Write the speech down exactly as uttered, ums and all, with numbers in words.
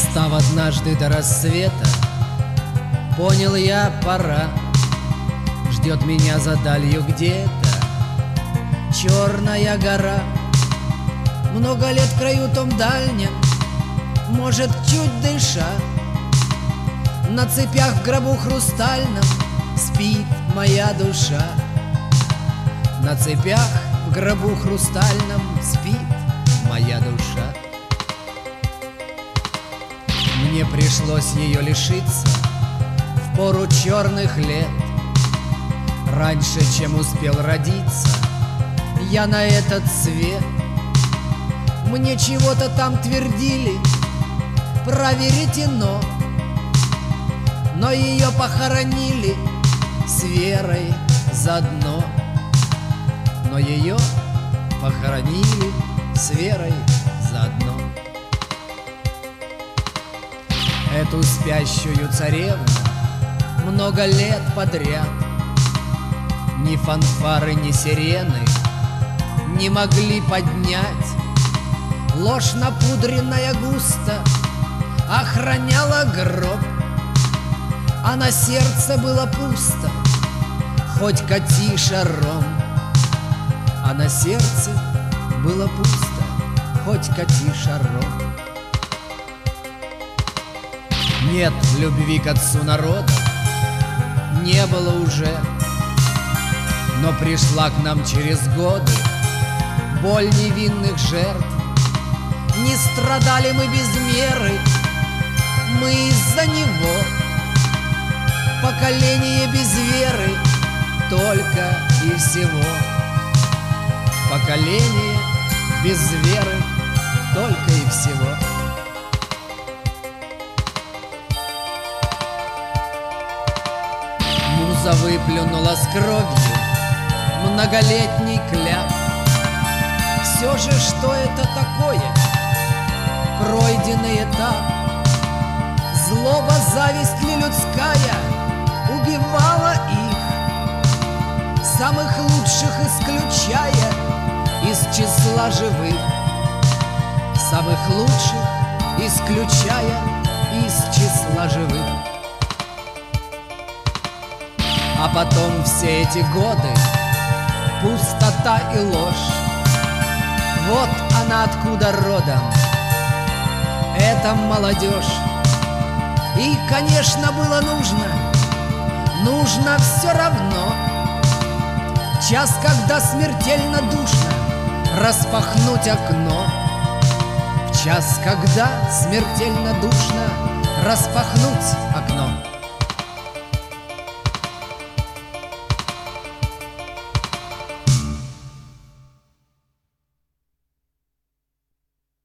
Достав однажды до рассвета, понял я, пора. Ждет меня за далью где-то черная гора. Много лет в краю том дальнем, может, чуть дыша, на цепях в гробу хрустальном спит моя душа. На цепях в гробу хрустальном спит моя душа. Мне пришлось ее лишиться в пору черных лет. Раньше, чем успел родиться я на этот свет. Мне чего-то там твердили про веретено, но ее похоронили с верой заодно. Но ее похоронили с верой заодно. Эту спящую царевну много лет подряд ни фанфары, ни сирены не могли поднять. Ложь напудренная густо охраняла гроб, а на сердце было пусто, хоть кати шаром. А на сердце было пусто, хоть кати шаром. Нет любви к отцу народа, не было уже, но пришла к нам через годы боль невинных жертв. Не страдали мы без меры, мы из-за него. Поколение без веры только и всего. Поколение без веры только и всего. Муза выплюнула с кровью многолетний кляп. Все же, что это такое? Пройденный этап. Злоба, зависть ли людская убивала их, самых лучших исключая из числа живых. Самых лучших исключая из числа живых. А потом все эти годы пустота и ложь. Вот она откуда родом, эта молодежь. И, конечно, было нужно, нужно все равно час, когда смертельно душно, распахнуть окно. В час, когда смертельно душно, распахнуть окно.